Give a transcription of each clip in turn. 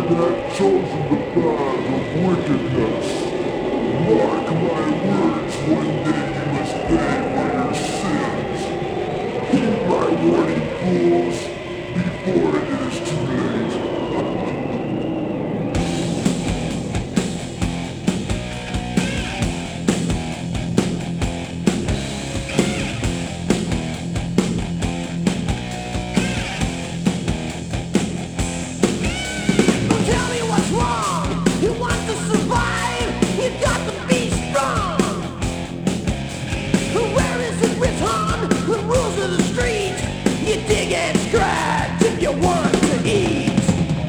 that chosen the path of wickedness. Mark my words, one day you must pay for your sins. Heed my warning, fools, before it is too late. Tell me what's wrong. You want to survive, you got to be strong. Where is it written? The rules of the street. You dig and scratch if you want to eat.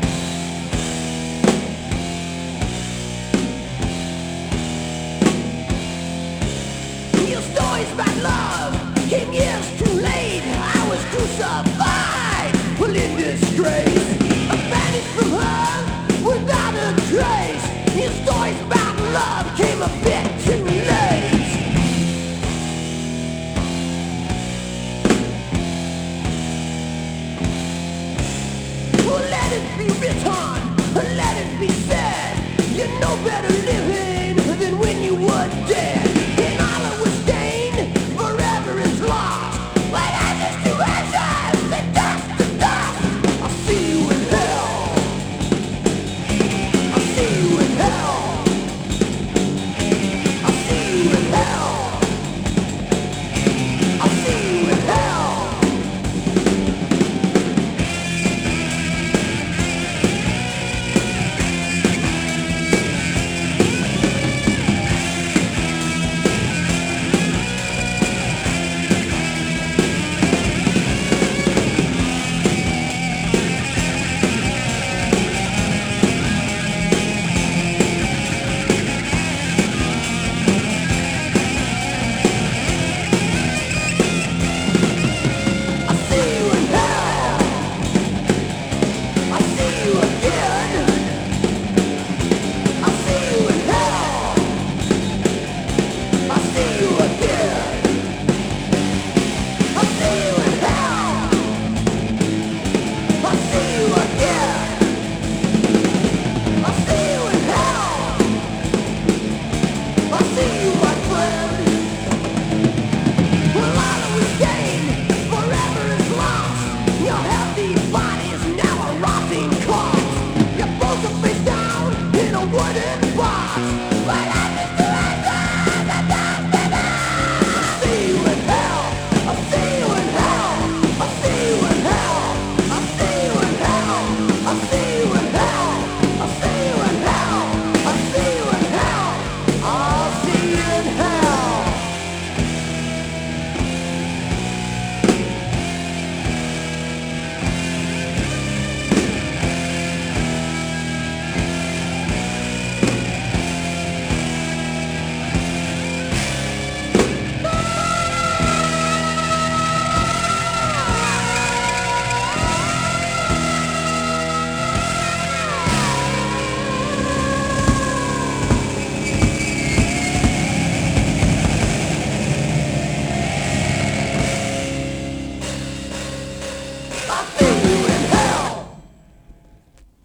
Your story's about love came years too late. I was crucified, well in disgrace. I vanished from her without a trace. Your story's about love came a bit too late. Well, let it be written, let it be said. You know better